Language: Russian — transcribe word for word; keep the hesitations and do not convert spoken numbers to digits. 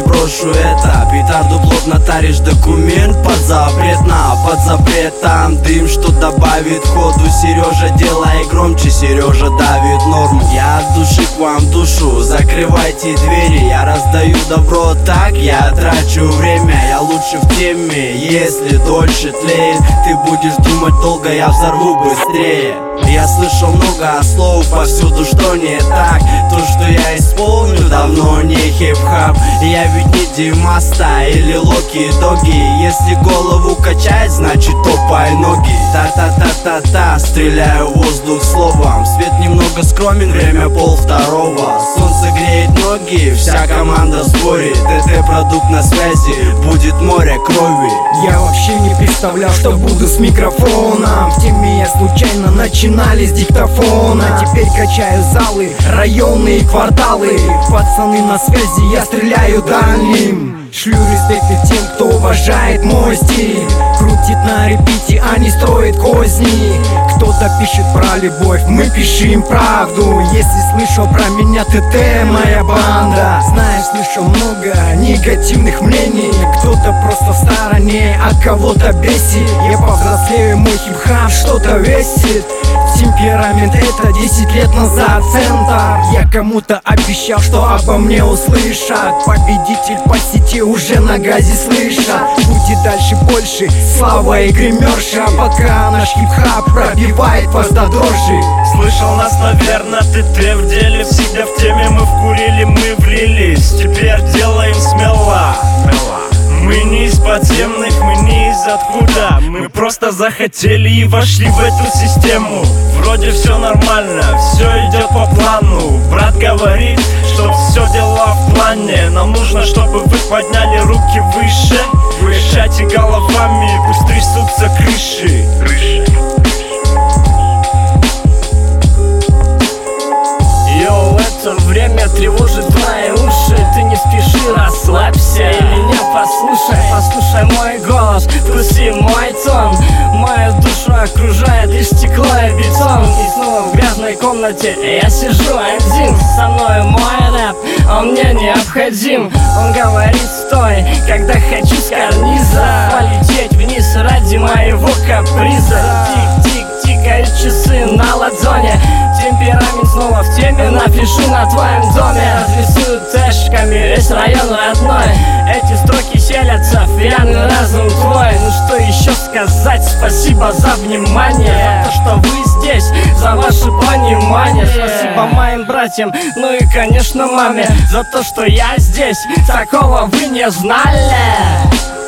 брошу это. Петарду плотно таришь, документ под запрет, на под запретом дым, что добавит ходу. Сережа, делай громче, Сережа давит норму. Я от души к вам душу, закрывайте двери. Я раздаю добро, так я трачу время. Я лучше в теме, если дольше тлеет. Ты будешь думать долго, я взорву быстрее. Я слышал много слов повсюду, что не так. То, что я исполню, давно не хип-хап. Я ведь не Димаста или Локи Доги. Если голову качать, значит топай ноги. Та-та-та-та-та, стреляю в воздух словом. Свет немного скромен, время пол второго. Солнце греет ноги, вся команда спорит. ТТ-продукт на связи, будет море крови. Я вообще не представлял, что буду с микрофоном. В теме я случайно начинали с диктофона. Теперь качаю залы, районы и кварталы. Пацаны на связи, я стреляю дальним. Шлю респекты тем, кто уважает мой стиль. Крутит на репите, а не строит козни. Кто-то пишет про любовь, мы пишем правду. Если слышал про меня ТТ, моя банда. Знаешь, слышал много негативных мнений. Кто-то просто в стороне, а кого-то бесит. Я повзрослею, мой хип-хап что-то весит. Темперамент это десять лет назад центр. Я кому-то обещал, что обо мне услышат. Победитель по сети уже на газе слышат. Будет дальше больше, слава и гримерша. Пока наш хип-хап пробивает вас до дрожи. Слышал нас, наверное, ТТ в деле. Всегда в теме мы вкурили, мы влились. Теперь делаем смело. Мы не из подземных, мы не из откуда. Мы просто захотели и вошли в эту систему. Вроде все нормально, все идет по плану. Брат говорит, что все дела в плане. Нам нужно, чтобы вы подняли руки выше. Качайте головами, пусть трясутся крыши. Йоу, это время тревожит твои уши. Ты не спеши, расслабься и меня послушай. Послушай мой голос, вкуси мой тон. Мою душу окружает лишь стекло и бетон. И снова в грязной комнате я сижу один. Со мной мой рэп, он мне необходим. Он говорит стой, когда хочу с карниза полететь вниз ради моего каприза. Тик-тик, тикают часы на ладони. Темперамент снова в теме, напишу на твоем доме. Разрисую тэшками весь район родной. Эти строки селятся в пьяный разум твой. Ну что еще сказать, спасибо за внимание. За то, что вы здесь, за ваше понимание. Спасибо моим братьям, ну и конечно маме. За то, что я здесь, такого вы не знали.